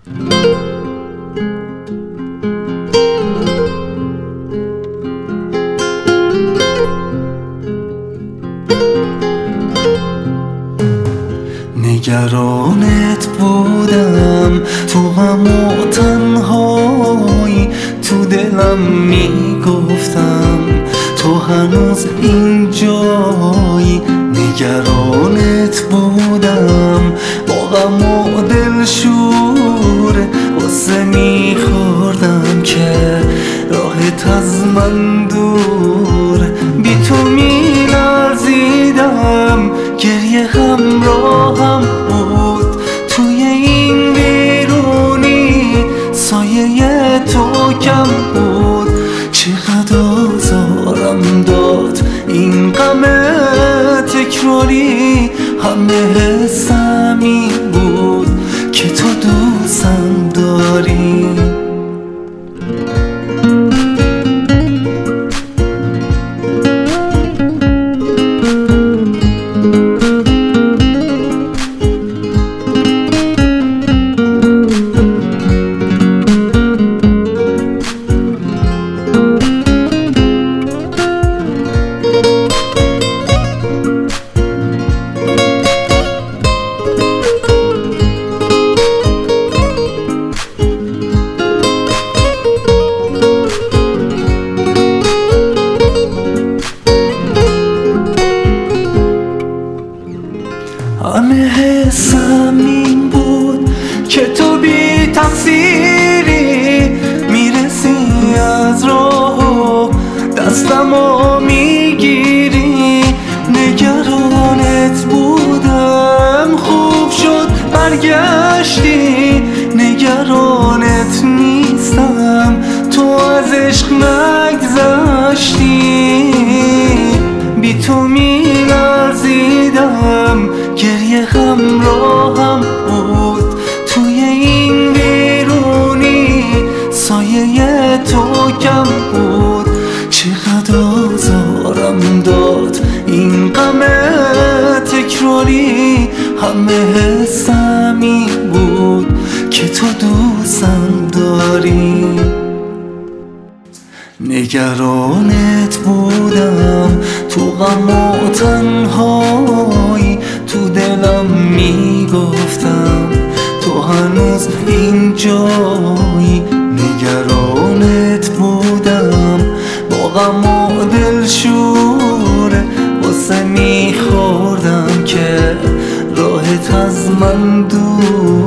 نگرانت بودم تو غم و تنهایی، تو دلم میگفتم تو هنوز اینجایی. نگرانت بودم با غم و دلشوره، غصه میخوردم که راحت از من دوره. بی تو میلرزیدم، گریه همراهم بود توی این بیرونی، سایه تو کم بود. چقدر آزارم داد این غم تکراری، همه حسم این بود که تو دوستم داری. همه حسم این بود که تو بی تقصیری، میرسی از راه و دستمو میگیری. نگرانت بودم، خوب شد برگشتی. نگرانت نیستم، تو از عشق نگذشتی. بی تو میلرزیدم، گریه همراهم بود توی این بیرونی، سایه تو کم بود. چقدر آزارم داد این غم تکراری، همه حسم این بود که تو دوستم داری. نگرانت بودم تو غم و تنهایی، تو دلم میگفتم تو هنوز اینجایی. نگرانت بودم با غم و دلشوره، غصه میخوردم که راحت از من دور.